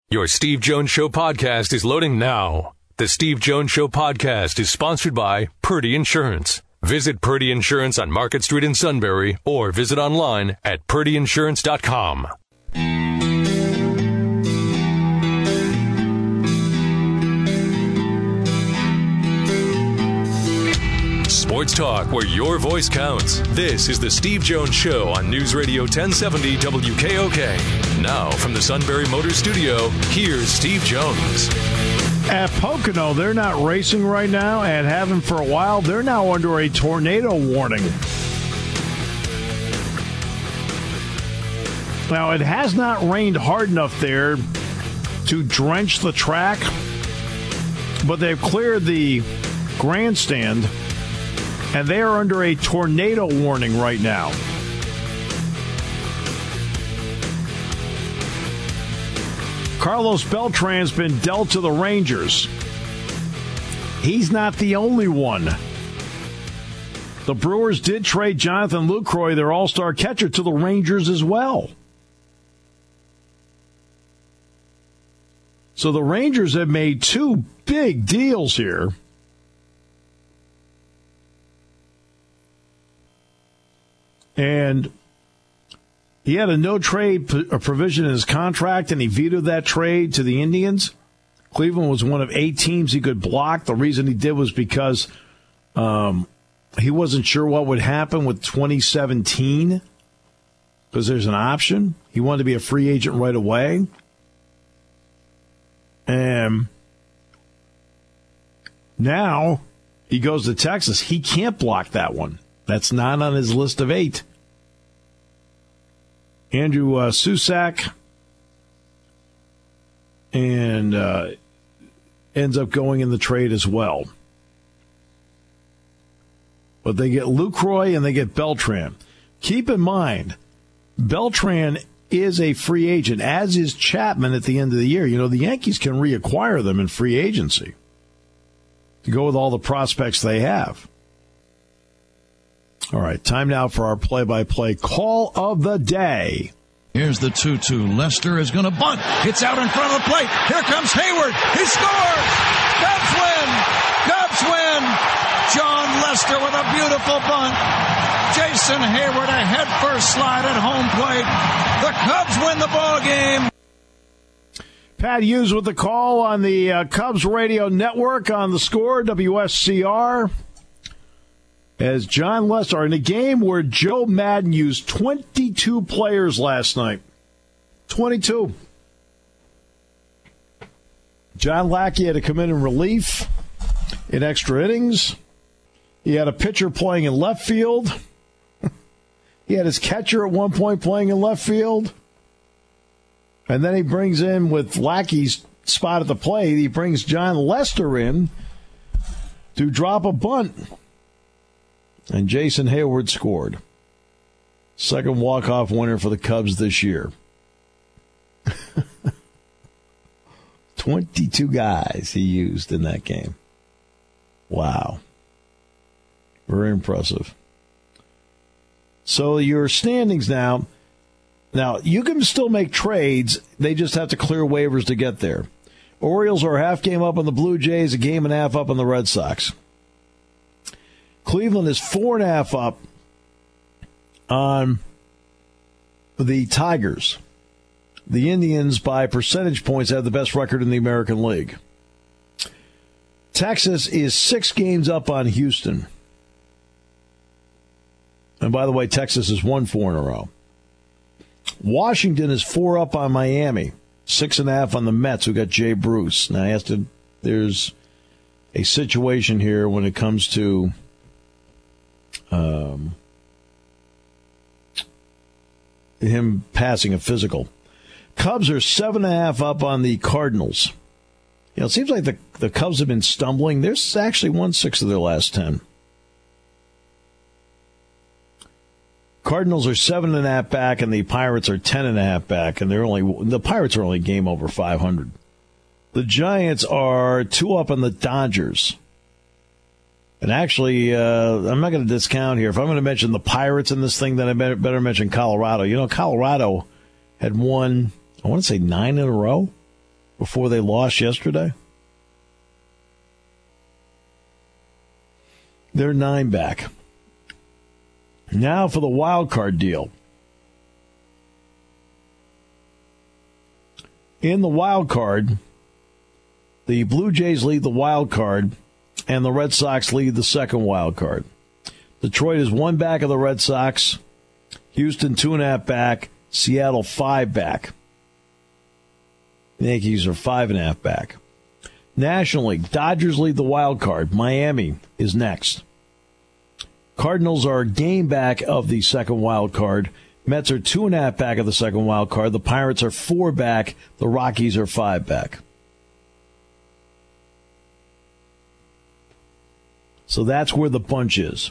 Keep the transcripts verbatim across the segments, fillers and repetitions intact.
Your Steve Jones Show podcast is loading now. The Steve Jones Show podcast is sponsored by Purdy Insurance. Visit Purdy Insurance on Market Street in Sunbury or visit online at purdy insurance dot com. Sports talk where your voice counts. This is the Steve Jones Show on News Radio ten seventy W K O K. Now from the Sunbury Motor Studio, here's Steve Jones. At Pocono, they're not racing right now and haven't for a while. They're now under a tornado warning. Now, it has not rained hard enough there to drench the track, but they've cleared the grandstand, and they are under a tornado warning right now. Carlos Beltran's been dealt to the Rangers. He's not the only one. The Brewers did trade Jonathan Lucroy, their all-star catcher, to the Rangers as well. So the Rangers have made two big deals here. And he had a no-trade provision in his contract, and he vetoed that trade to the Indians. Cleveland was one of eight teams he could block. The reason he did was because um, he wasn't sure what would happen with twenty seventeen, because there's an option. He wanted to be a free agent right away. And now he goes to Texas. He can't block that one. That's not on his list of eight. Andrew uh, Susac and uh, ends up going in the trade as well. But they get Lucroy and they get Beltran. Keep in mind, Beltran is a free agent, as is Chapman at the end of the year. You know, the Yankees can reacquire them in free agency to go with all the prospects they have. All right, time now for our play-by-play call of the day. Here's the two two. Lester is going to bunt. It's out in front of the plate. Here comes Hayward. He scores! Cubs win! Cubs win! John Lester with a beautiful bunt. Jason Hayward a head-first slide at home plate. The Cubs win the ball game. Pat Hughes with the call on the uh, Cubs radio network on the Score, W S C R. As John Lester, in a game where Joe Madden used twenty-two players last night. twenty-two. John Lackey had to come in in relief in extra innings. He had a pitcher playing in left field. He had his catcher at one point playing in left field. And then he brings in, with Lackey's spot at the plate, he brings John Lester in to drop a bunt. And Jason Hayward scored. Second walk-off winner for the Cubs this year. twenty-two guys he used in that game. Wow. Very impressive. So your standings now. Now, you can still make trades. They just have to clear waivers to get there. Orioles are a half game up on the Blue Jays, a game and a half up on the Red Sox. Cleveland is four and a half up on the Tigers. The Indians, by percentage points, have the best record in the American League. Texas is six games up on Houston. And by the way, Texas has won four in a row. Washington is four up on Miami, six and a half on the Mets, who got Jay Bruce. Now, I have to, there's a situation here when it comes to Um, him passing a physical. Cubs are seven and a half up on the Cardinals. You know, it seems like the, the Cubs have been stumbling. They're actually won six of their last ten. Cardinals are seven and a half back, and the Pirates are ten and a half back, and they're only the Pirates are only game over five hundred. The Giants are two up on the Dodgers. And actually, uh, I'm not going to discount here. If I'm going to mention the Pirates in this thing, then I better, better mention Colorado. You know, Colorado had won, I want to say, nine in a row. before they lost yesterday. They're nine back. Now for the wild card deal. In the wild card, the Blue Jays lead the wild card, and the Red Sox lead the second wild card. Detroit is one back of the Red Sox. Houston two and a half back. Seattle five back. The Yankees are five and a half back. National League, Dodgers lead the wild card. Miami is next. Cardinals are a game back of the second wild card. Mets are two and a half back of the second wild card. The Pirates are four back. The Rockies are five back. So that's where the bunch is.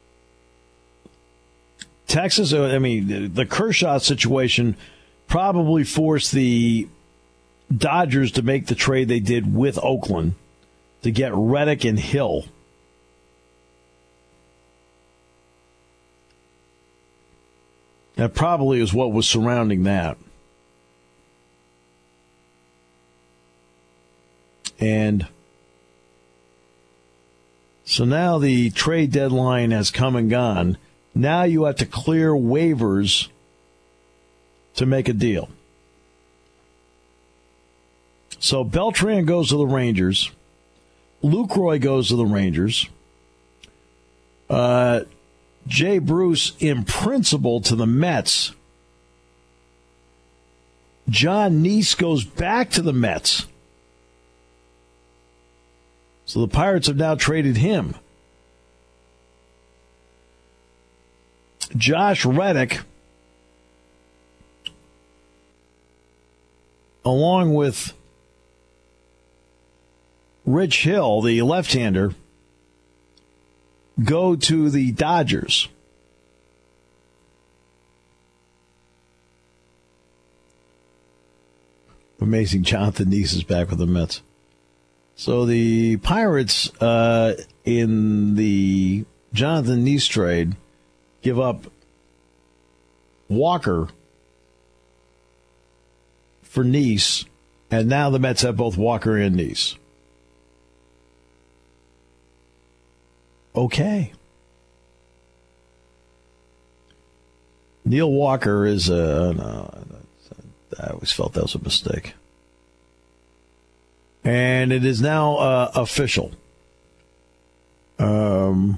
Texas, I mean, the Kershaw situation probably forced the Dodgers to make the trade they did with Oakland to get Reddick and Hill. That probably is what was surrounding that. And so now the trade deadline has come and gone. Now you have to clear waivers to make a deal. So Beltran goes to the Rangers. Lucroy goes to the Rangers. Uh, Jay Bruce, in principle, to the Mets. John Neese goes back to the Mets. So the Pirates have now traded him. Josh Reddick, along with Rich Hill, the left-hander, go to the Dodgers. Amazing, Jonathan Neese is back with the Mets. So the Pirates, uh, in the Jonathan Neese trade, give up Walker for Neese, and now the Mets have both Walker and Neese. Okay. Neil Walker is a... No, I always felt that was a mistake. And it is now uh, official. Um,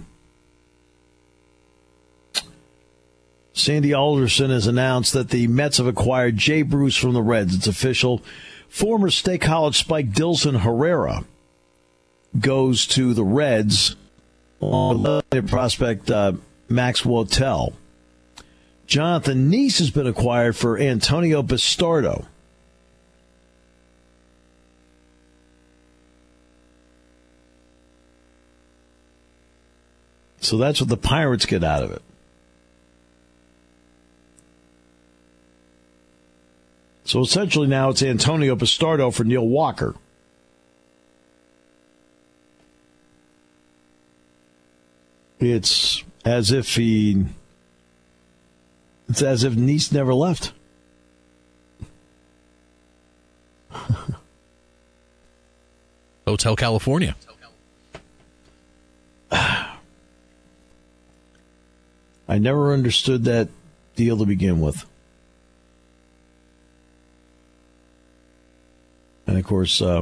Sandy Alderson has announced that the Mets have acquired Jay Bruce from the Reds. It's official. Former State College Spike Dilson Herrera goes to the Reds on prospect uh, Max Wotel. Jonathan Neese has been acquired for Antonio Bastardo. So that's what the Pirates get out of it. So essentially now it's Antonio Bastardo for Neil Walker. It's as if he... It's as if Neese never left. Hotel California. I never understood that deal to begin with. And, of course, uh,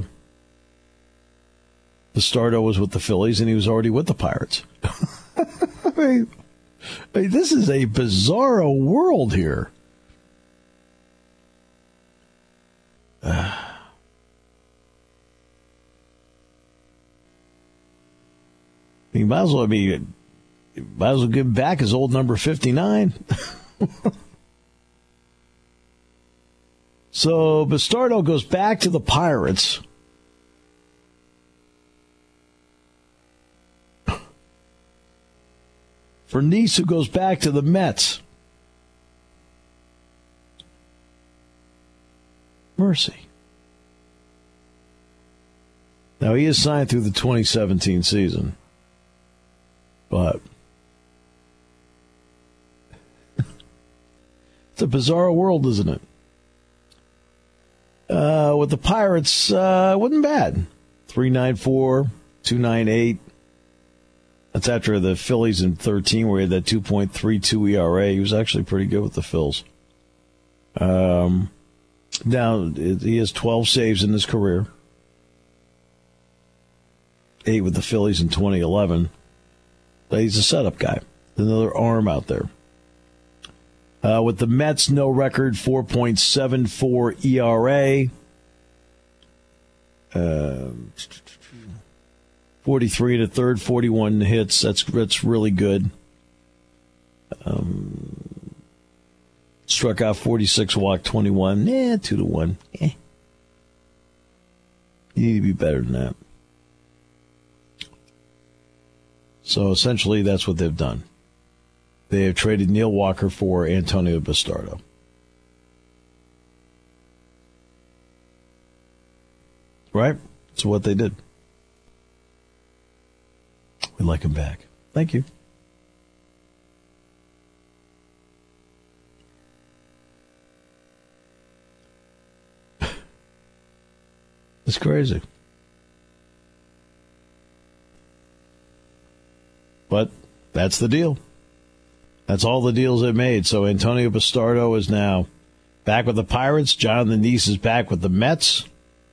Bastardo was with the Phillies, and he was already with the Pirates. I mean, I mean, this is a bizarro world here. Uh, you might as well be... Might as well give him back his old number fifty-nine. So Bastardo goes back to the Pirates. For Neese, who goes back to the Mets. Mercy. Now, he is signed through the twenty seventeen season. But... it's a bizarre world, isn't it? Uh, with the Pirates, uh, wasn't bad. three ninety-four, two ninety-eight. That's after the Phillies in thirteen, where he had that two point three two E R A. He was actually pretty good with the Phils. Um, now, he has twelve saves in his career. Eight with the Phillies in twenty eleven. But he's a setup guy. Another arm out there. Uh, with the Mets, no record, four point seven four E R A. Uh, forty-three to third, forty-one hits. That's that's really good. Um, struck out forty-six, walked twenty-one. Eh, two to one. Eh. You need to be better than that. So essentially, that's what they've done. They have traded Neil Walker for Antonio Bastardo. Right? That's what they did. We like him back. Thank you. It's crazy. But that's the deal. That's all the deals they've made. So Antonio Bastardo is now back with the Pirates. Jonathan Niese is back with the Mets.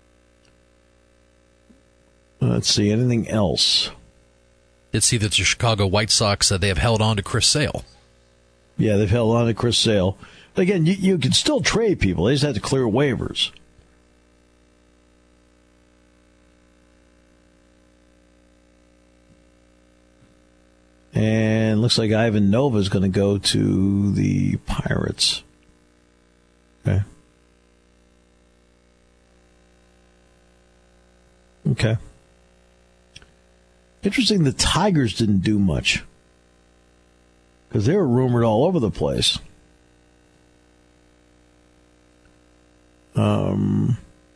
Let's see, anything else? Did see that the Chicago White Sox, uh, they have held on to Chris Sale. Yeah, they've held on to Chris Sale. But again, you, you can still trade people. They just have to clear waivers. And looks like Ivan Nova is going to go to the Pirates. Okay. Okay. Interesting, the Tigers didn't do much. Because they were rumored all over the place. Um...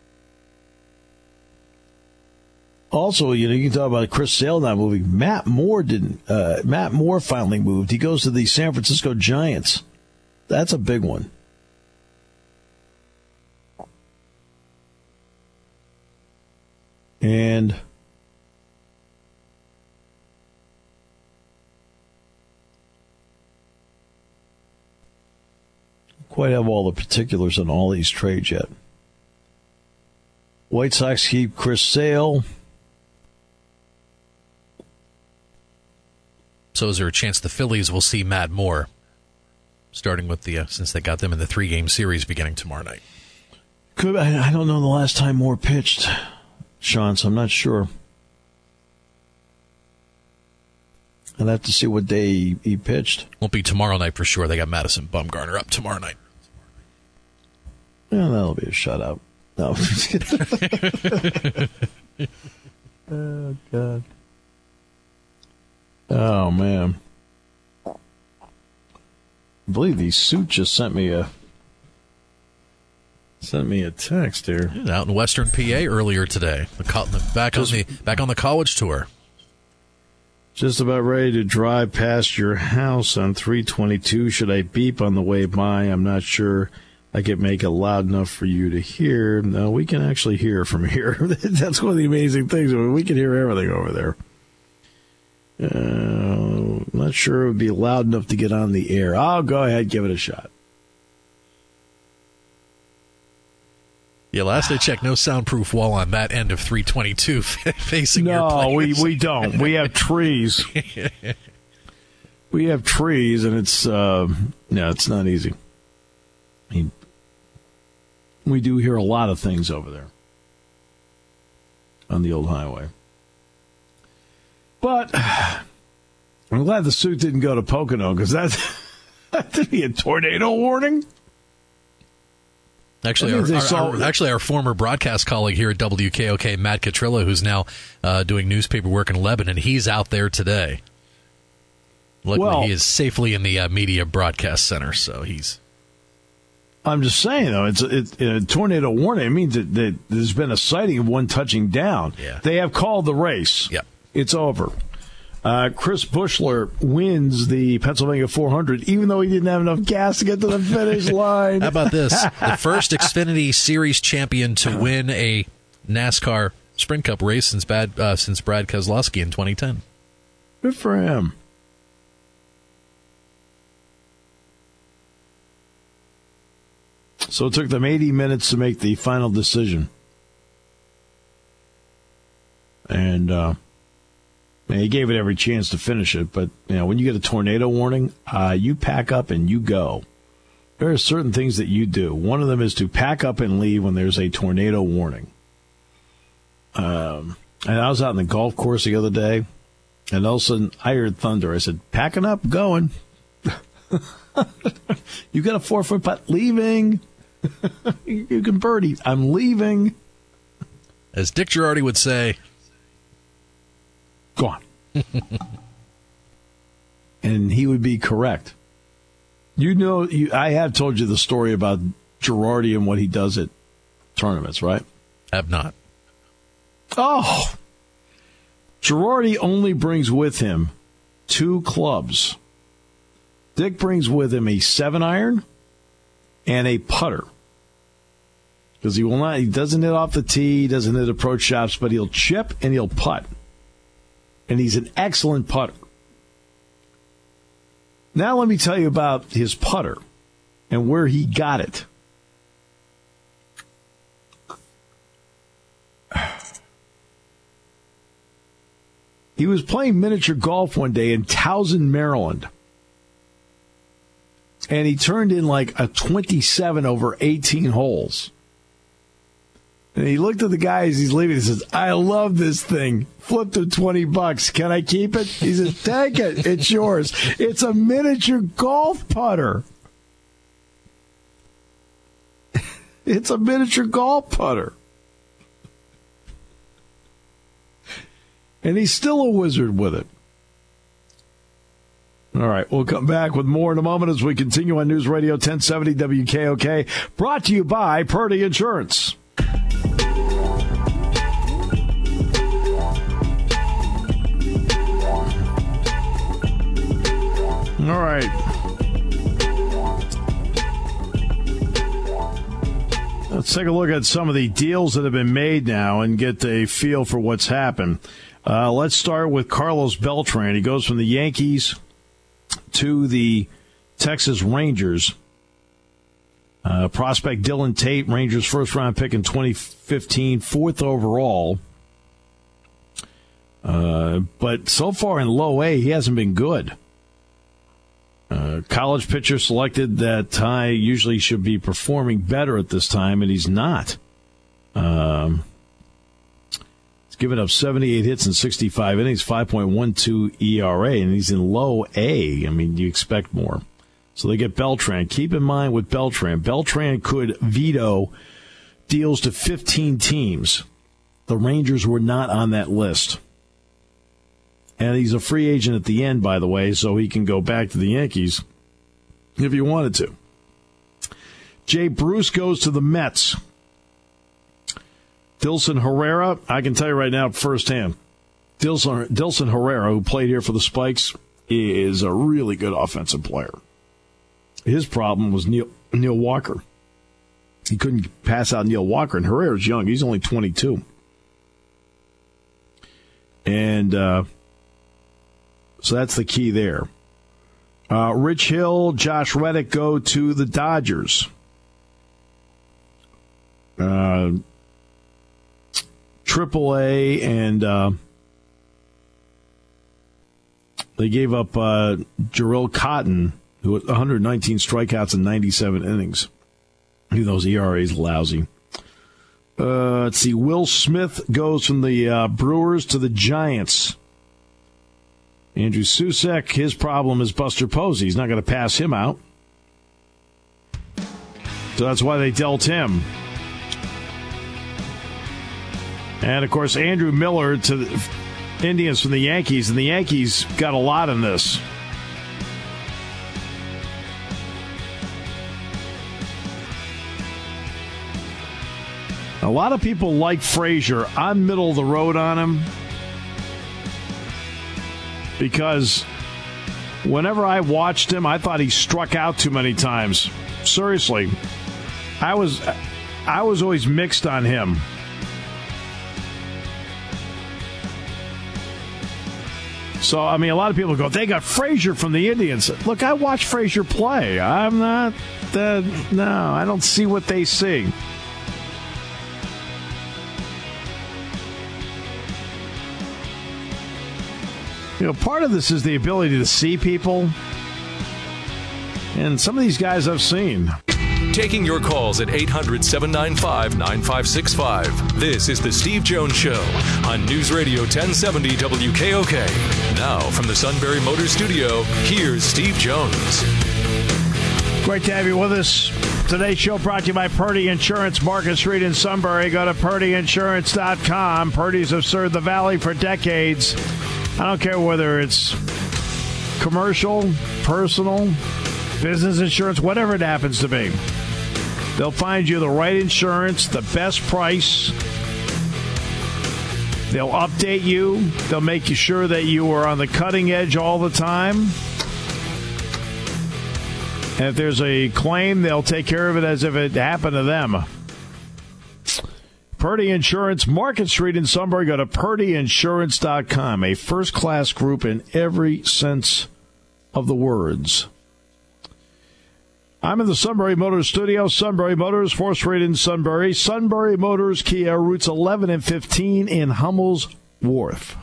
Also, you know, you can talk about Chris Sale not moving. Matt Moore didn't. Uh, Matt Moore finally moved. He goes to the San Francisco Giants. That's a big one. And quite have all the particulars on all these trades yet. White Sox keep Chris Sale. So is there a chance the Phillies will see Matt Moore, starting with the, uh, since they got them in the three-game series beginning tomorrow night? Could I, I don't know the last time Moore pitched, Sean, so I'm not sure. I'd have to see what day he, he pitched. Won't be tomorrow night for sure. They got Madison Bumgarner up tomorrow night. Yeah, that'll be a shutout. No. Oh, God. Oh, man. I believe the suit just sent me a sent me a text here. Yeah, out in Western P A earlier today. The co- back just, on the back on the college tour. Just about ready to drive past your house on three twenty-two. Should I beep on the way by? I'm not sure I could make it loud enough for you to hear. No, we can actually hear from here. That's one of the amazing things. I mean, we can hear everything over there. Uh, not sure it would be loud enough to get on the air. I'll go ahead, give it a shot. Yeah, last I checked, no soundproof wall on that end of three twenty-two facing no, your players. No, we, we don't. We have trees. We have trees, and it's, uh, no, it's not easy. I mean, we do hear a lot of things over there on the old highway. But I'm glad the suit didn't go to Pocono, because that's that'd be a tornado warning. Actually, our, our, our, actually, our former broadcast colleague here at W K O K, Matt Catrilla, who's now uh, doing newspaper work in Lebanon, he's out there today. Luckily, well, he is safely in the uh, media broadcast center, so he's... I'm just saying, though, it's a, it, a tornado warning. It means that, that there's been a sighting of one touching down. Yeah. They have called the race. Yep. It's over. Uh, Chris Bushler wins the Pennsylvania four hundred, even though he didn't have enough gas to get to the finish line. How about this? The first Xfinity Series champion to win a NASCAR Sprint Cup race since, bad, uh, since Brad Keselowski in twenty ten. Good for him. So it took them eighty minutes to make the final decision. And uh, he gave it every chance to finish it. But you know, when you get a tornado warning, uh, you pack up and you go. There are certain things that you do. One of them is to pack up and leave when there's a tornado warning. Um, and I was out on the golf course the other day, and all of a sudden I heard thunder. I said, packing up, going. You got a four-foot putt, leaving. You can birdie. I'm leaving. As Dick Girardi would say, go on. And he would be correct. You know, you, I have told you the story about Girardi and what he does at tournaments, right? Have not. Oh! Girardi only brings with him two clubs. Dick brings with him a seven iron and a putter. Because he will not, he doesn't hit off the tee, he doesn't hit approach shots, but he'll chip and he'll putt. And he's an excellent putter. Now let me tell you about his putter and where he got it. He was playing miniature golf one day in Towson, Maryland. And he turned in like a twenty-seven over eighteen holes. And he looked at the guy as he's leaving. He says, I love this thing. Flipped him twenty bucks. Can I keep it? He says, take it. It's yours. It's a miniature golf putter. It's a miniature golf putter. And he's still a wizard with it. All right, we'll come back with more in a moment as we continue on News Radio ten seventy W K O K, brought to you by Purdy Insurance. All right. Let's take a look at some of the deals that have been made now and get a feel for what's happened. Uh, let's start with Carlos Beltran. He goes from the Yankees to the Texas Rangers. Uh, prospect Dylan Tate, Rangers first-round pick in twenty fifteen, fourth overall. Uh, but so far in low A, he hasn't been good. Uh, college pitcher selected that Ty usually should be performing better at this time, and he's not. Um, he's given up seventy-eight hits in sixty-five innings, five point one two E R A, and he's in low A. I mean, you expect more. So they get Beltran. Keep in mind with Beltran, Beltran could veto deals to fifteen teams. The Rangers were not on that list. And he's a free agent at the end, by the way, so he can go back to the Yankees if he wanted to. Jay Bruce goes to the Mets. Dilson Herrera, I can tell you right now firsthand, Dilson, Dilson Herrera, who played here for the Spikes, is a really good offensive player. His problem was Neil, Neil Walker. He couldn't pass out Neil Walker, and Herrera's young. He's only twenty-two. And uh, so that's the key there. Uh, Rich Hill, Josh Reddick go to the Dodgers. Uh, Triple A, and uh, they gave up uh, Jarrell Cotton, who had one hundred nineteen strikeouts in ninety-seven innings. Even though his E R A is lousy. Uh, let's see. Will Smith goes from the uh, Brewers to the Giants. Andrew Susek, his problem is Buster Posey. He's not going to pass him out. So that's why they dealt him. And, of course, Andrew Miller to the Indians from the Yankees. And the Yankees got a lot in this. A lot of people like Frazier. I'm middle of the road on him. because whenever I watched him, I thought he struck out too many times. Seriously. I was I was always mixed on him. So, I mean, a lot of people go, they got Frazier from the Indians. Look, I watched Frazier play. I'm not, uh, no, I don't see what they see. You know, part of this is the ability to see people. And some of these guys I've seen. Taking your calls at eight hundred, seven nine five, nine five six five. This is the Steve Jones Show on News Radio ten seventy W K O K. Now, from the Sunbury Motors Studio, here's Steve Jones. Great to have you with us. Today's show brought to you by Purdy Insurance, Market Street in Sunbury. Go to purdy insurance dot com. Purdy's have served the Valley for decades. I don't care whether it's commercial, personal, business insurance, whatever it happens to be. They'll find you the right insurance, the best price. They'll update you. They'll make you sure that you are on the cutting edge all the time. And if there's a claim, they'll take care of it as if it happened to them. Purdy Insurance, Market Street in Sunbury. Go to purdy insurance dot com. A first-class group in every sense of the words. I'm in the Sunbury Motors studio. Sunbury Motors, fourth Street in Sunbury. Sunbury Motors, Kia, routes eleven and fifteen in Hummel's Wharf.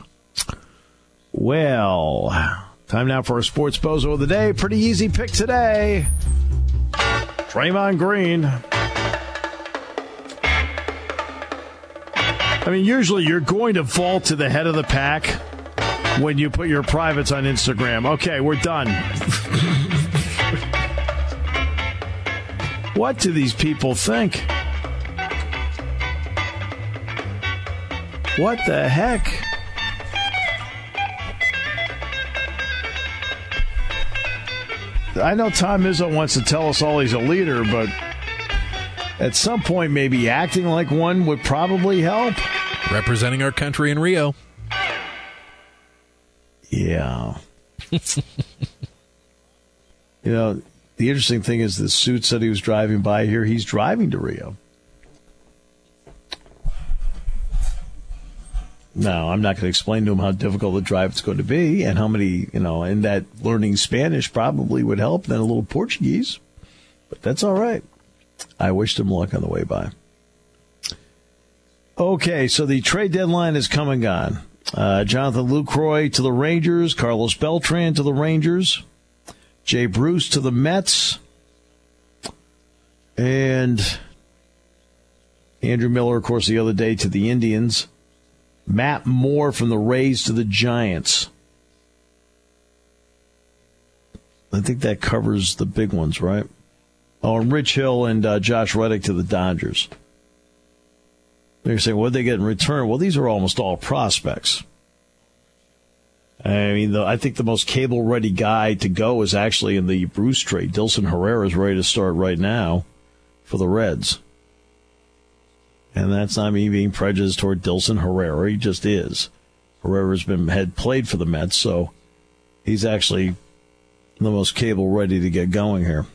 Well, time now for our sports bozo of the day. Pretty easy pick today. Draymond Green. I mean, usually you're going to fall to the head of the pack when you put your privates on Instagram. Okay, we're done. What do these people think? What the heck? I know Tom Izzo wants to tell us all he's a leader, but at some point maybe acting like one would probably help. Representing our country in Rio. Yeah. You know, the interesting thing is the suit said he was driving by here. He's driving to Rio. No, I'm not going to explain to him how difficult the drive is going to be and how many, you know, and that learning Spanish probably would help, then a little Portuguese. But that's all right. I wished him luck on the way by. Okay, so the trade deadline is come and gone. Uh, Jonathan Lucroy to the Rangers, Carlos Beltran to the Rangers, Jay Bruce to the Mets, and Andrew Miller, of course, the other day to the Indians. Matt Moore from the Rays to the Giants. I think that covers the big ones, right? Oh, and Rich Hill and uh, Josh Reddick to the Dodgers. They're saying, what did they get in return? Well, these are almost all prospects. I mean, the, I think the most cable-ready guy to go is actually in the Bruce trade. Dilson Herrera is ready to start right now for the Reds. And that's not me being prejudiced toward Dilson Herrera. He just is. Herrera's been had played for the Mets, so he's actually the most cable-ready to get going here.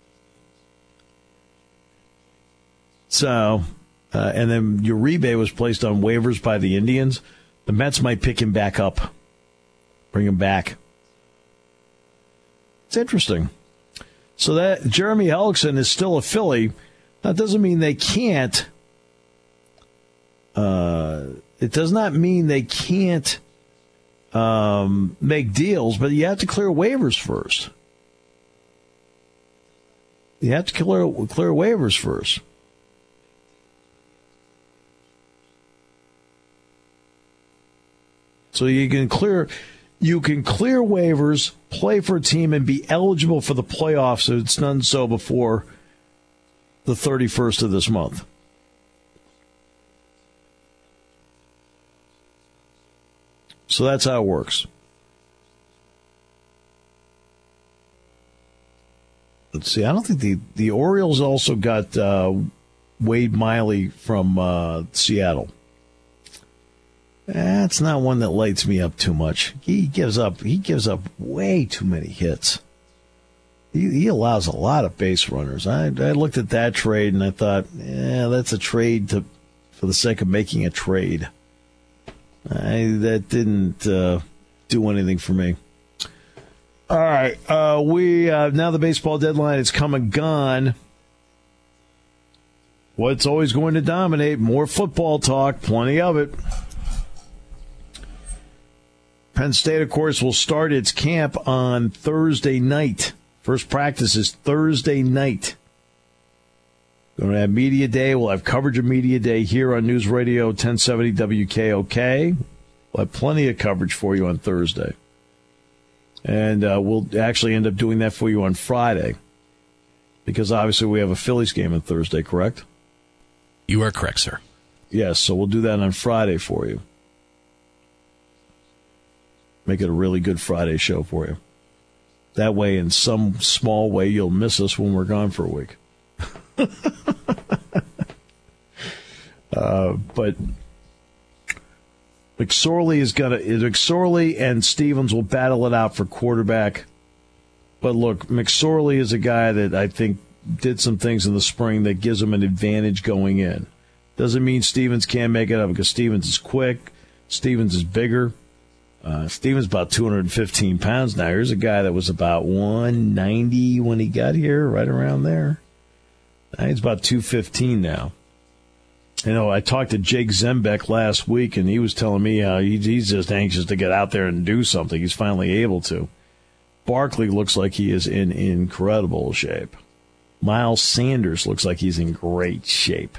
So, uh, and then Uribe was placed on waivers by the Indians. The Mets might pick him back up, bring him back. It's interesting. So that Jeremy Hellickson is still a Philly. That doesn't mean they can't. Uh, it does not mean they can't um, make deals, but you have to clear waivers first. You have to clear clear waivers first. So you can clear, you can clear waivers, play for a team, and be eligible for the playoffs if it's done so before the thirty-first of this month. So that's how it works. Let's see. I don't think the, the Orioles also got uh, Wade Miley from uh, Seattle. That's not one that lights me up too much. He gives up. He gives up way too many hits. He, he allows a lot of base runners. I, I looked at that trade and I thought, yeah, that's a trade to for the sake of making a trade. I, that didn't uh, do anything for me. All right, uh, we uh, now the baseball deadline is come and gone. What's always going to dominate? More football talk, plenty of it. Penn State, of course, will start its camp on Thursday night. First practice is Thursday night. Going to have Media Day. We'll have coverage of Media Day here on News Radio ten seventy W K O K. We'll have plenty of coverage for you on Thursday. And uh, we'll actually end up doing that for you on Friday. Because obviously we have a Phillies game on Thursday, correct? You are correct, sir. Yes, so we'll do that on Friday for you. Make it a really good Friday show for you. That way, in some small way, you'll miss us when we're gone for a week. uh, but McSorley is gonna. McSorley and Stevens will battle it out for quarterback. But look, McSorley is a guy that I think did some things in the spring that gives him an advantage going in. Doesn't mean Stevens can't make it up because Stevens is quick. Stevens is bigger. Uh, Stevens about two hundred fifteen pounds now. Here's a guy that was about one ninety when he got here, right around there. Now he's about two fifteen now. You know, I talked to Jake Zembeck last week, and he was telling me how he, he's just anxious to get out there and do something. He's finally able to. Barkley looks like he is in incredible shape. Miles Sanders looks like he's in great shape.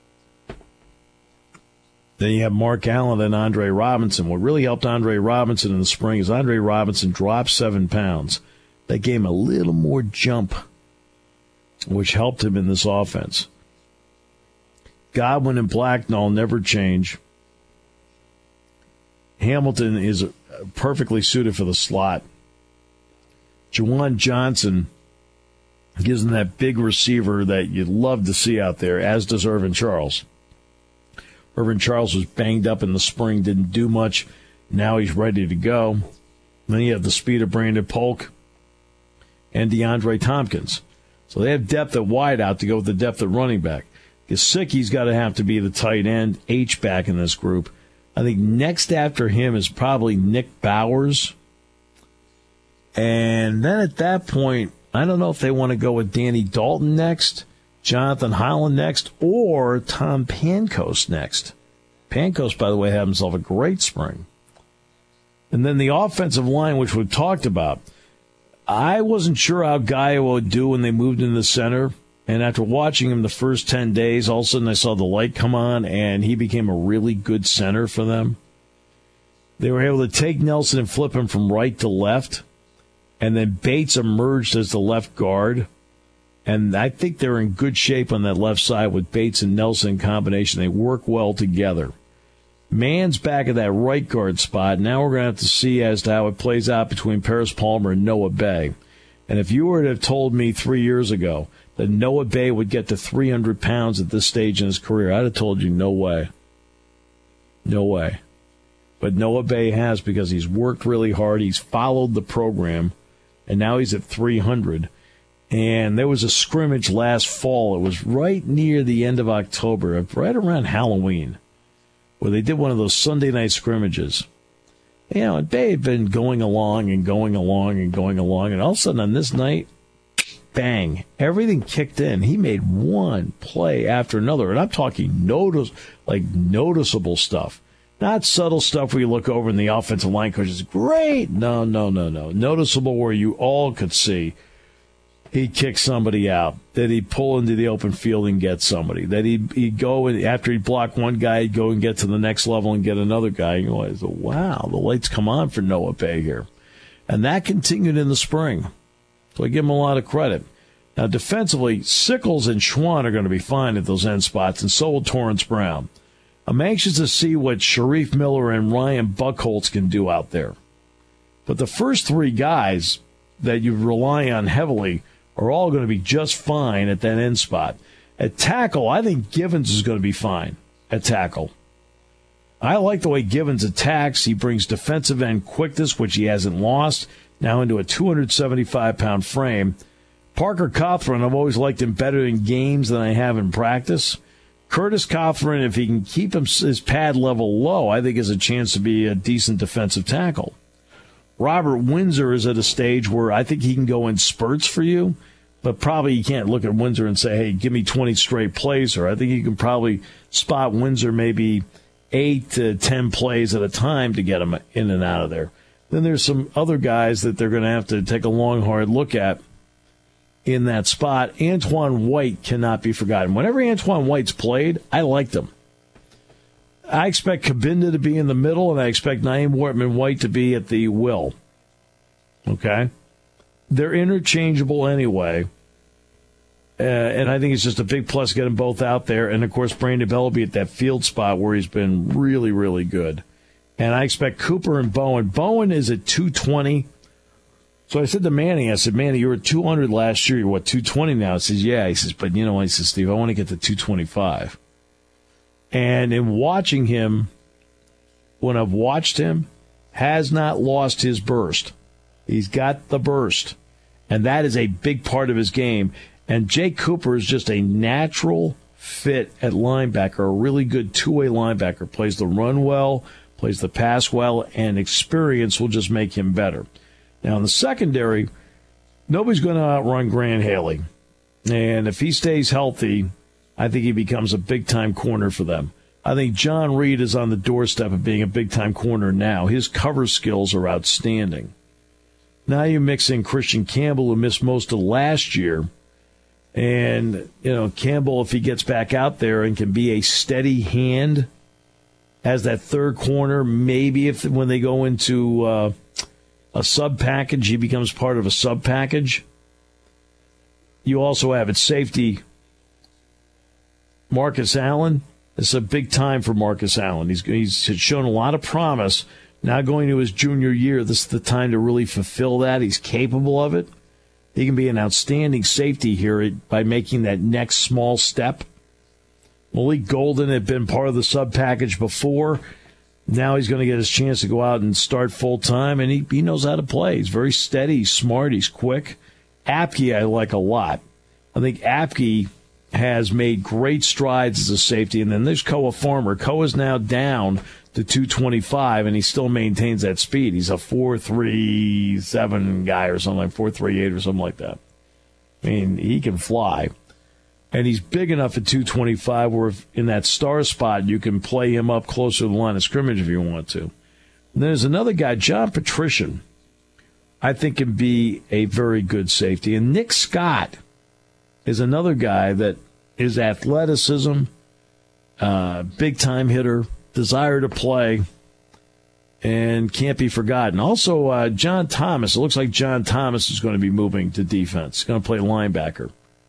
Then you have Mark Allen and Andre Robinson. What really helped Andre Robinson in the spring is Andre Robinson dropped seven pounds. That gave him a little more jump, which helped him in this offense. Godwin and Blacknall never change. Hamilton is perfectly suited for the slot. Juwan Johnson gives him that big receiver that you'd love to see out there, as does Irvin Charles. Irvin Charles was banged up in the spring, didn't do much. Now he's ready to go. Then you have the speed of Brandon Polk and DeAndre Tompkins. So they have depth at wideout to go with the depth at running back. Gesicki's got to have to be the tight end, H-back in this group. I think next after him is probably Nick Bowers. And then at that point, I don't know if they want to go with Danny Dalton next, Jonathan Holland next, or Tom Pankos next. Pankos, by the way, had himself a great spring. And then the offensive line, which we've talked about. I wasn't sure how Gaia would do when they moved into the center. And after watching him the first ten days, all of a sudden I saw the light come on, and he became a really good center for them. They were able to take Nelson and flip him from right to left. And then Bates emerged as the left guard. And I think they're in good shape on that left side with Bates and Nelson in combination. They work well together. Mann's back at that right guard spot. Now we're going to have to see as to how it plays out between Paris Palmer and Noah Bay. And if you were to have told me three years ago that Noah Bay would get to three hundred pounds at this stage in his career, I'd have told you no way. No way. But Noah Bay has, because he's worked really hard. He's followed the program, and now he's at three hundred. And there was a scrimmage last fall. It was right near the end of October, right around Halloween, where they did one of those Sunday night scrimmages. You know, and Bay had been going along and going along and going along, and all of a sudden on this night, bang, everything kicked in. He made one play after another, and I'm talking notice, like noticeable stuff. Not subtle stuff where you look over and the offensive line coach is great. No, no, no, no. Noticeable where you all could see he'd kick somebody out, that he'd pull into the open field and get somebody, that he'd, he'd go, and after he'd block one guy, he'd go and get to the next level and get another guy. You know, so, wow, the lights come on for Noah Bay here. And that continued in the spring. So I give him a lot of credit. Now, defensively, Sickles and Schwann are going to be fine at those end spots, and so will Torrance Brown. I'm anxious to see what Sharif Miller and Ryan Buchholz can do out there. But the first three guys that you rely on heavily are all going to be just fine at that end spot. At tackle, I think Givens is going to be fine at tackle. I like the way Givens attacks. He brings defensive end quickness, which he hasn't lost, now into a two hundred seventy-five pound frame. Parker Cawthorn, I've always liked him better in games than I have in practice. Curtis Cawthorn, if he can keep him, his pad level low, I think has a chance to be a decent defensive tackle. Robert Windsor is at a stage where I think he can go in spurts for you, but probably you can't look at Windsor and say, hey, give me twenty straight plays. Or I think you can probably spot Windsor maybe eight to ten plays at a time to get him in and out of there. Then there's some other guys that they're going to have to take a long, hard look at in that spot. Antoine White cannot be forgotten. Whenever Antoine White's played, I liked him. I expect Kabinda to be in the middle, and I expect Naeem Wortman-White to be at the will. Okay? They're interchangeable anyway. Uh, and I think it's just a big plus to get them both out there. And, of course, Brandon Bell will be at that field spot where he's been really, really good. And I expect Cooper and Bowen. Bowen is at two twenty. So I said to Manny, I said, Manny, you were at two hundred last year. You're, what, two twenty now? He says, yeah. He says, but, you know, he says, Steve, I want to get to two twenty-five. And in watching him, when I've watched him, has not lost his burst. He's got the burst. And that is a big part of his game. And Jake Cooper is just a natural fit at linebacker, a really good two-way linebacker. Plays the run well, plays the pass well, and experience will just make him better. Now, in the secondary, nobody's going to outrun Grant Haley. And if he stays healthy, I think he becomes a big-time corner for them. I think John Reed is on the doorstep of being a big-time corner now. His cover skills are outstanding. Now you mix in Christian Campbell, who missed most of last year. And, you know, Campbell, if he gets back out there and can be a steady hand as that third corner, maybe if when they go into uh, a sub-package, he becomes part of a sub-package. You also have at safety Marcus Allen. It's a big time for Marcus Allen. He's, he's shown a lot of promise. Now going to his junior year, this is the time to really fulfill that. He's capable of it. He can be an outstanding safety here by making that next small step. Malik Golden had been part of the sub-package before. Now he's going to get his chance to go out and start full-time, and he, he knows how to play. He's very steady, he's smart, he's quick. Apke I like a lot. I think Apke has made great strides as a safety, and then there's Koa Farmer. Koa's now down to two twenty-five, and he still maintains that speed. He's a four three seven guy or something, like four three eight or something like that. I mean, he can fly. And he's big enough at two twenty-five where if in that star spot you can play him up closer to the line of scrimmage if you want to. And there's another guy, John Patrician, I think can be a very good safety. And Nick Scott is another guy that is athleticism, uh, big-time hitter, desire to play, and can't be forgotten. Also, uh, John Thomas. It looks like John Thomas is going to be moving to defense. He's going to play linebacker.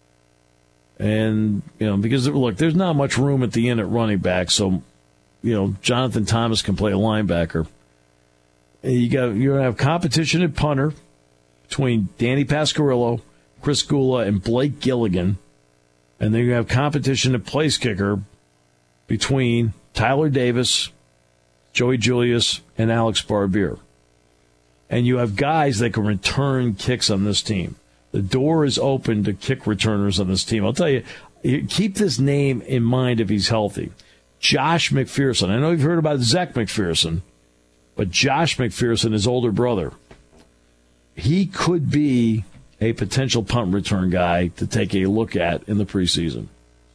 And, you know, because, look, there's not much room at the end at running back, so, you know, Jonathan Thomas can play a linebacker. You got, you're going to have competition at punter between Danny Pasquarillo, Chris Gula, and Blake Gilligan. And then you have competition at place kicker between Tyler Davis, Joey Julius, and Alex Barbier. And you have guys that can return kicks on this team. The door is open to kick returners on this team. I'll tell you, keep this name in mind if he's healthy. Josh McPherson. I know you've heard about Zach McPherson, but Josh McPherson, his older brother, he could be a potential punt return guy to take a look at in the preseason.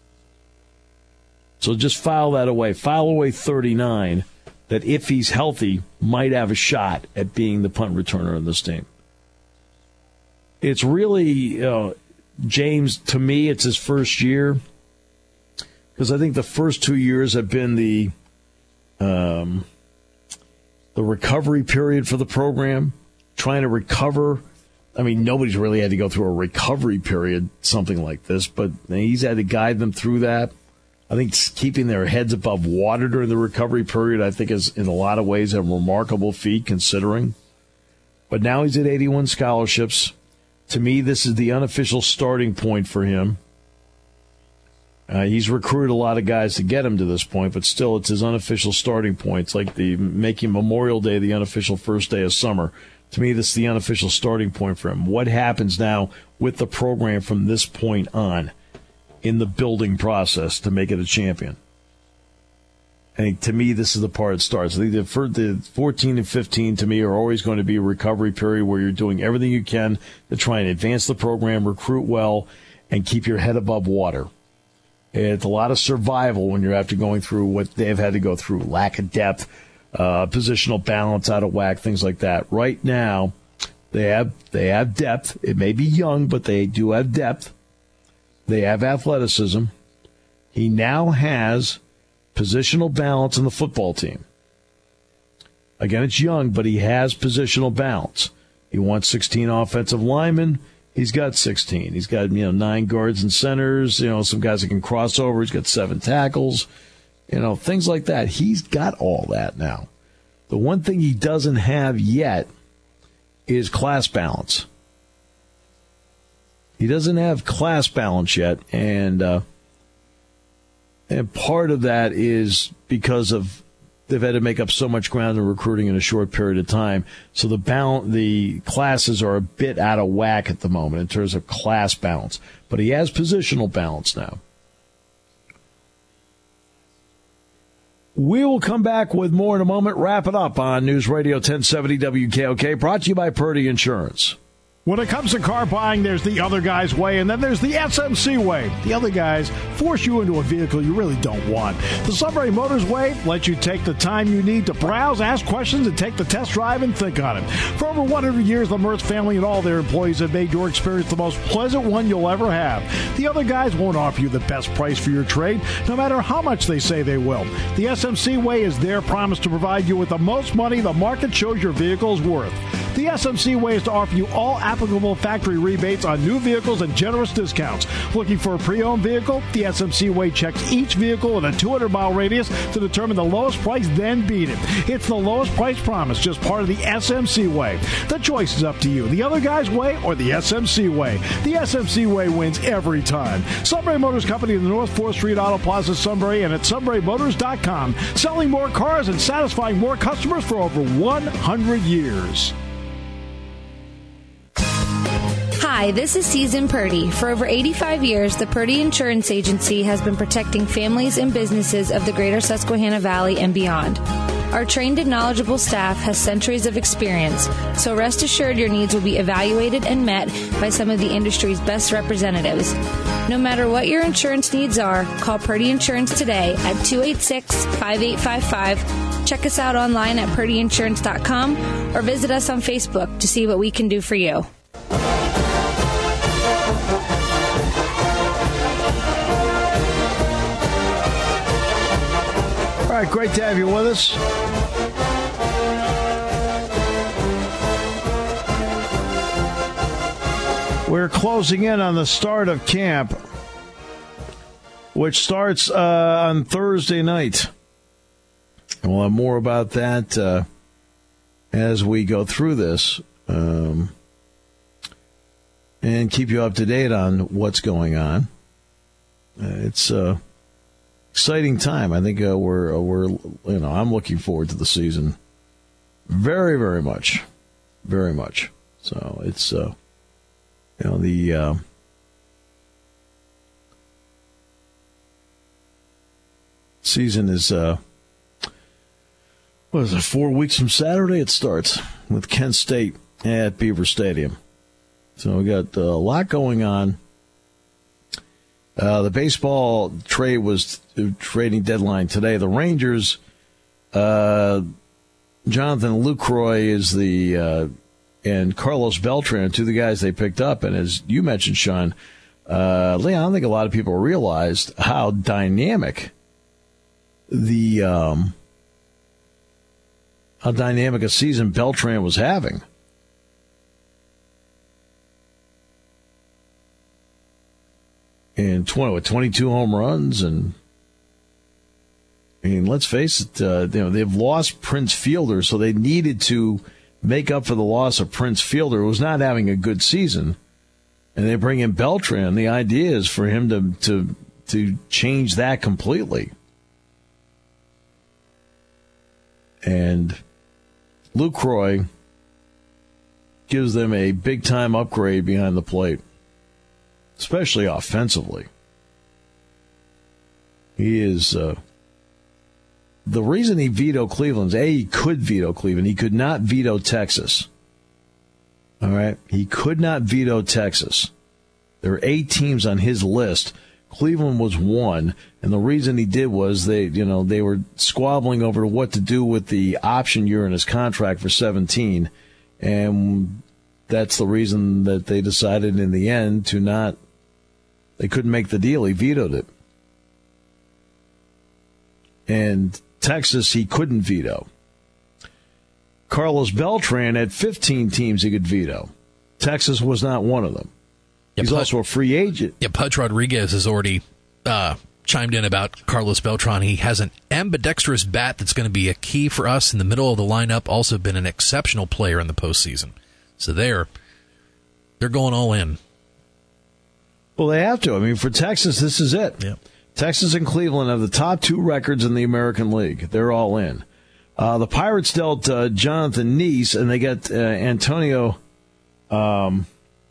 So just file that away. File away thirty-nine that if he's healthy might have a shot at being the punt returner in this team. It's really, uh, James, to me, it's his first year because I think the first two years have been the um, the recovery period for the program, trying to recover. I mean, nobody's really had to go through a recovery period, something like this, but he's had to guide them through that. I think keeping their heads above water during the recovery period, I think, is in a lot of ways a remarkable feat considering. But now he's at eighty-one scholarships. To me, this is the unofficial starting point for him. Uh, he's recruited a lot of guys to get him to this point, but still, it's his unofficial starting point. It's like the making Memorial Day the unofficial first day of summer. To me, this is the unofficial starting point for him. What happens now with the program from this point on in the building process to make it a champion? I think, to me, this is the part it starts. I think the, for the fourteen and fifteen, to me, are always going to be a recovery period where you're doing everything you can to try and advance the program, recruit well, and keep your head above water. It's a lot of survival when you're after going through what they've had to go through, lack of depth, uh, positional balance out of whack, things like that. Right now, they have they have depth. It may be young, but they do have depth. They have athleticism. He now has positional balance in the football team. Again, it's young, but he has positional balance. He wants sixteen offensive linemen. He's got sixteen. He's got, you know, nine guards and centers, you know, some guys that can cross over. He's got seven tackles, you know, things like that. He's got all that now. The one thing he doesn't have yet is class balance. He doesn't have class balance yet, and uh, and part of that is because of they've had to make up so much ground in recruiting in a short period of time. So the balance, the classes are a bit out of whack at the moment in terms of class balance. But he has positional balance now. We will come back with more in a moment. Wrap it up on News Radio ten seventy W K O K, brought to you by Purdy Insurance. When it comes to car buying, there's the other guy's way, and then there's the S M C way. The other guys force you into a vehicle you really don't want. The Sunbury Motors way lets you take the time you need to browse, ask questions, and take the test drive and think on it. For over one hundred years, the Mertz family and all their employees have made your experience the most pleasant one you'll ever have. The other guys won't offer you the best price for your trade, no matter how much they say they will. The S M C way is their promise to provide you with the most money the market shows your vehicle is worth. The S M C way is to offer you all applicable factory rebates on new vehicles and generous discounts. Looking for a pre-owned vehicle? The S M C way checks each vehicle in a two hundred mile radius to determine the lowest price, then beat it. It's the lowest price promise, just part of the S M C way. The choice is up to you. The other guy's way or the S M C way. The S M C way wins every time. Sunbury Motors Company in the North fourth Street Auto Plaza, Sunbury, and at sunbury motors dot com. Selling more cars and satisfying more customers for over one hundred years. Hi, this is Susan Purdy. For over eighty-five years, the Purdy Insurance Agency has been protecting families and businesses of the greater Susquehanna Valley and beyond. Our trained and knowledgeable staff has centuries of experience, so rest assured your needs will be evaluated and met by some of the industry's best representatives. No matter what your insurance needs are, call Purdy Insurance today at two eight six, five eight five five. Check us out online at purdy insurance dot com or visit us on Facebook to see what we can do for you. All right, great to have you with us. We're closing in on the start of camp, which starts uh, on Thursday night. And we'll have more about that uh, as we go through this um, and keep you up to date on what's going on. Uh, it's uh exciting time. I think uh, we're uh, we're you know I'm looking forward to the season very very much, very much. So it's uh, you know the uh, season is uh, what is it? Four weeks from Saturday it starts with Kent State at Beaver Stadium. So we got uh, a lot going on. Uh, the baseball trade was trading deadline today. The Rangers, uh, Jonathan Lucroy is the uh, and Carlos Beltran, two of the guys they picked up. And as you mentioned, Sean, uh, Leon, I don't think a lot of people realized how dynamic the um, how dynamic a season Beltran was having. And twenty, with twenty-two home runs, and I mean, let's face it, uh, you know, they've lost Prince Fielder, so they needed to make up for the loss of Prince Fielder, who was not having a good season. And they bring in Beltran. The idea is for him to to to change that completely. And Lucroy gives them a big-time upgrade behind the plate, especially offensively. He is uh, the reason he vetoed Cleveland. A, he could veto Cleveland. He could not veto Texas. All right, he could not veto Texas. There are eight teams on his list. Cleveland was one, and the reason he did was they, you know, they were squabbling over what to do with the option year in his contract for seventeen, and that's the reason that they decided in the end to not. They couldn't make the deal. He vetoed it, and Texas he couldn't veto. Carlos Beltran had fifteen teams he could veto. Texas was not one of them. Yeah, He's Pud- also a free agent. Yeah, Pudge Rodriguez has already uh, chimed in about Carlos Beltran. He has an ambidextrous bat that's going to be a key for us in the middle of the lineup. Also been an exceptional player in the postseason. So they're they're going all in. Well, they have to. I mean, for Texas, this is it. Yeah. Texas and Cleveland have the top two records in the American League. They're all in. Uh, the Pirates dealt uh, Jonathan Neese, and they got uh, Antonio um,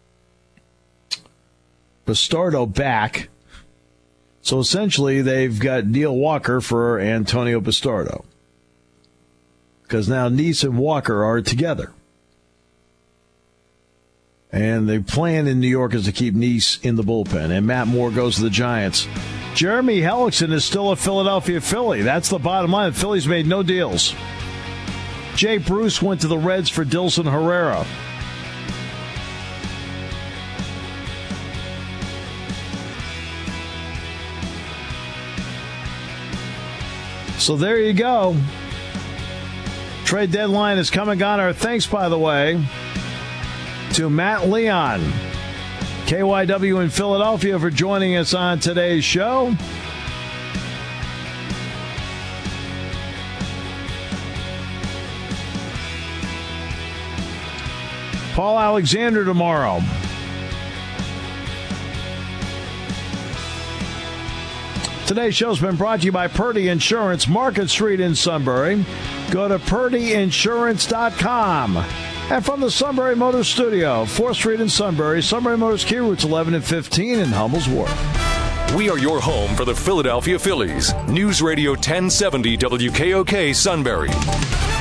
Bastardo back. So essentially, they've got Neil Walker for Antonio Bastardo. Because now Neese and Walker are together. And the plan in New York is to keep Neese in the bullpen. And Matt Moore goes to the Giants. Jeremy Hellickson is still a Philadelphia Philly. That's the bottom line. The Phillies made no deals. Jay Bruce went to the Reds for Dilson Herrera. So there you go. Trade deadline is come and gone. Our thanks, by the way, to Matt Leon, K Y W in Philadelphia, for joining us on today's show. Paul Alexander tomorrow. Today's show's been brought to you by Purdy Insurance, Market Street in Sunbury. Go to purdy insurance dot com. And from the Sunbury Motors Studio, fourth Street in Sunbury, Sunbury Motors Key Routes eleven and fifteen in Hummel's Wharf. We are your home for the Philadelphia Phillies. News Radio ten seventy W K O K Sunbury.